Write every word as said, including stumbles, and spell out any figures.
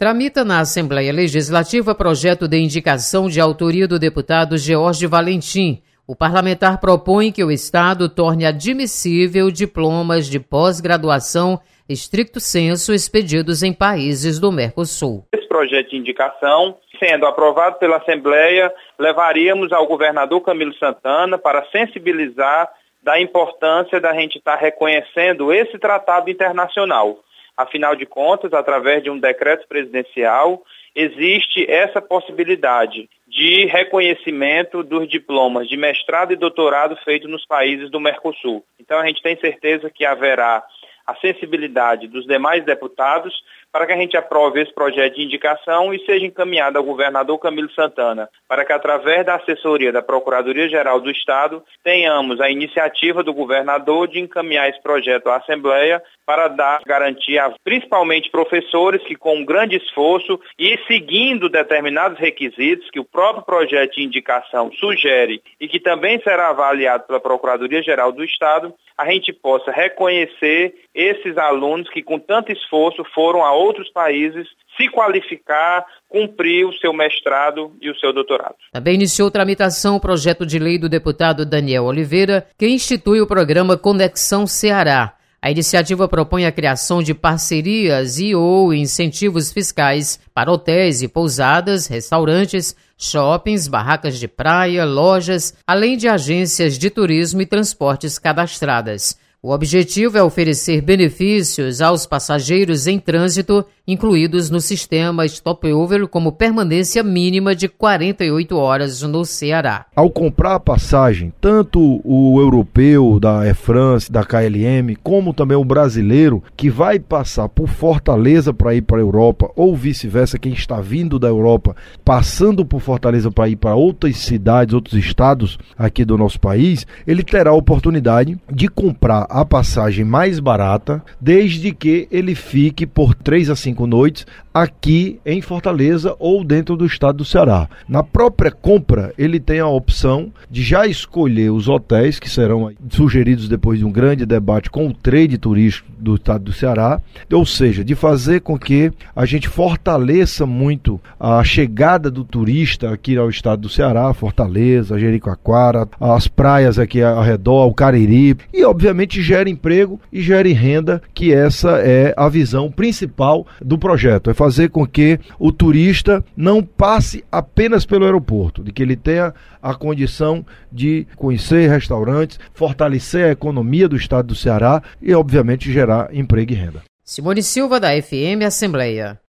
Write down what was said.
Tramita na Assembleia Legislativa projeto de indicação de autoria do deputado George Valentim. O parlamentar propõe que o Estado torne admissível diplomas de pós-graduação estricto sensu expedidos em países do Mercosul. Esse projeto de indicação, sendo aprovado pela Assembleia, levaríamos ao governador Camilo Santana para sensibilizar da importância da gente estar reconhecendo esse tratado internacional. Afinal de contas, através de um decreto presidencial, existe essa possibilidade de reconhecimento dos diplomas de mestrado e doutorado feitos nos países do Mercosul. Então, a gente tem certeza que haverá a sensibilidade dos demais deputados para que a gente aprove esse projeto de indicação e seja encaminhado ao governador Camilo Santana, para que através da assessoria da Procuradoria-Geral do Estado tenhamos a iniciativa do governador de encaminhar esse projeto à Assembleia para dar garantia, a, principalmente professores que com um grande esforço e seguindo determinados requisitos que o próprio projeto de indicação sugere e que também será avaliado pela Procuradoria-Geral do Estado, a gente possa reconhecer esses alunos que com tanto esforço foram a outros países se qualificar, cumprir o seu mestrado e o seu doutorado. Também iniciou tramitação o projeto de lei do deputado Daniel Oliveira, que institui o programa Conexão Ceará. A iniciativa propõe a criação de parcerias e ou incentivos fiscais para hotéis e pousadas, restaurantes, shoppings, barracas de praia, lojas, além de agências de turismo e transportes cadastradas. O objetivo é oferecer benefícios aos passageiros em trânsito, incluídos no sistema Stopover, como permanência mínima de quarenta e oito horas no Ceará. Ao comprar a passagem, tanto o europeu da Air France, da K L M, como também o brasileiro, que vai passar por Fortaleza para ir para a Europa, ou vice-versa, quem está vindo da Europa, passando por Fortaleza para ir para outras cidades, outros estados aqui do nosso país, ele terá a oportunidade de comprar a passagem mais barata, desde que ele fique por três a cinco noites aqui em Fortaleza ou dentro do estado do Ceará. Na própria compra, ele tem a opção de já escolher os hotéis que serão sugeridos depois de um grande debate com o trade turístico do estado do Ceará, ou seja, de fazer com que a gente fortaleça muito a chegada do turista aqui ao estado do Ceará, Fortaleza, Jericoacoara, as praias aqui ao redor, o Cariri, e obviamente gera emprego e gera renda, que essa é a visão principal do projeto, é fazer com que o turista não passe apenas pelo aeroporto, de que ele tenha a condição de conhecer restaurantes, fortalecer a economia do estado do Ceará e obviamente gerar emprego e renda. Simone Silva, da F M Assembleia.